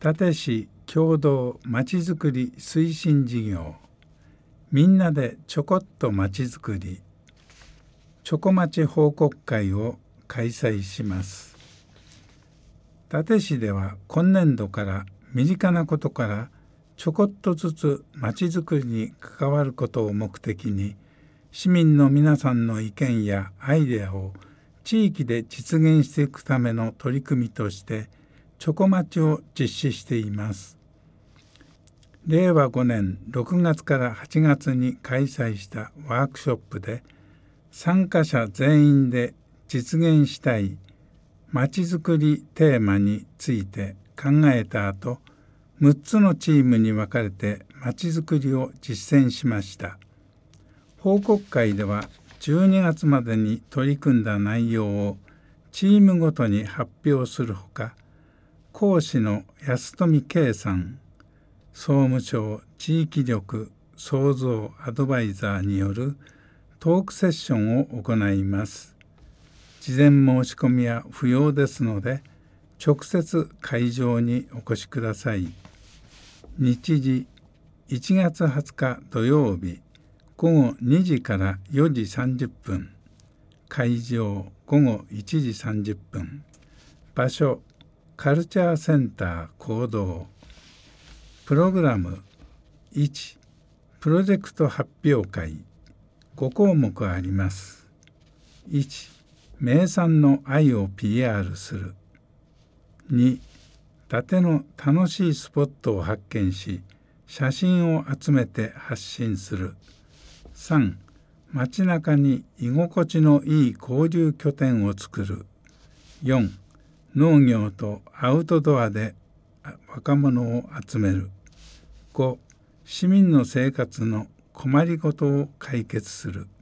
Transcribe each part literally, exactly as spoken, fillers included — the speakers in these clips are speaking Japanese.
立市共同まちづくり推進事業、みんなでちょこっとまちづくりチョコまち報告会を開催します。立市では今年度から身近なことからちょこっとずつまちづくりに関わることを目的に、市民の皆さんの意見やアイデアを地域で実現していくための取り組みとしてチョコまちを実施しています。れいわごねんろくがつからはちがつに開催したワークショップで、参加者全員で実現したいまちづくりテーマについて考えた後、むっつのチームに分かれてまちづくりを実践しました。報告会ではじゅうにがつまでに取り組んだ内容をチームごとに発表するほか、講師の安富圭さん、総務省地域力創造アドバイザーによるトークセッションを行います。事前申し込みは不要ですので、直接会場にお越しください。日時いちがつはつか土曜日ごごにじからよじさんじゅっぷん、会場ごごいちじさんじゅっぷん、場所カルチャーセンター講堂。プログラムいち、プロジェクト発表会。ごこうもくあります。いち、名産の愛を ピーアール する。に、伊達の楽しいスポットを発見し、写真を集めて発信する。さん、街中に居心地のいい交流拠点を作る。よん、農業とアウトドアで若者を集める。ご、市民の生活の困りごとを解決する。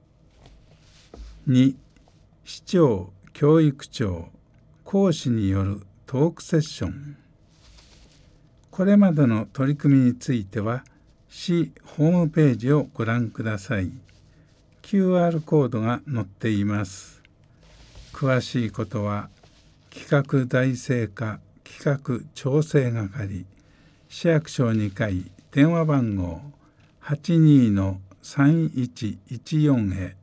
に、市長、教育長、講師によるトークセッション。これまでの取り組みについては、市ホームページをご覧ください。キューアール コードが載っています。詳しいことは、企画財政課企画調整係、市役所にかい電話番号 はちにーのさんいちいちよん へ